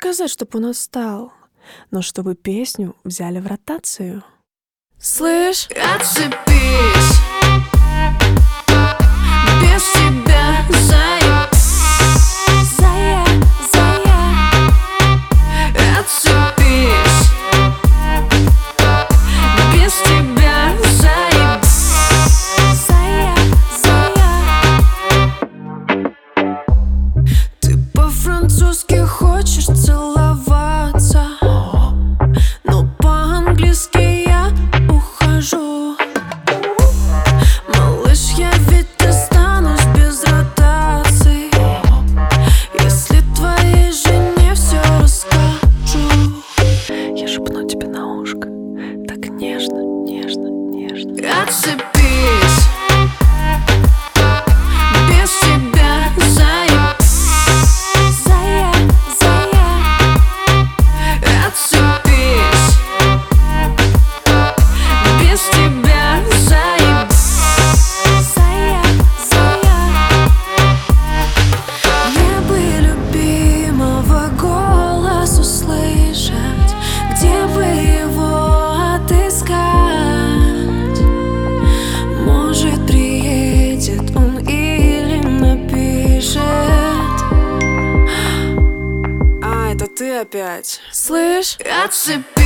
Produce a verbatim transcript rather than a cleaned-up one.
сказать, чтоб он устал, но чтобы песню взяли в ротацию. Слышь, отцепись, без тебя заеб, зая, зая, отцепись, без тебя заеб, зая, зая. ты по-французски хочешь целоваться, но по-английски я ухожу. Малыш, я ведь останусь без ротации, если твоей жене все расскажу. Я шепну тебе на ушко, так нежно, нежно, нежно. Отцепись, без тебя заеб, Зая, зая, отцепись, без тебя заеб, зая, зая. мне бы любимого голос услышать, где бы его отыскать? Может, приедет он или напишет. А, это ты опять. Слышь, Отцепись.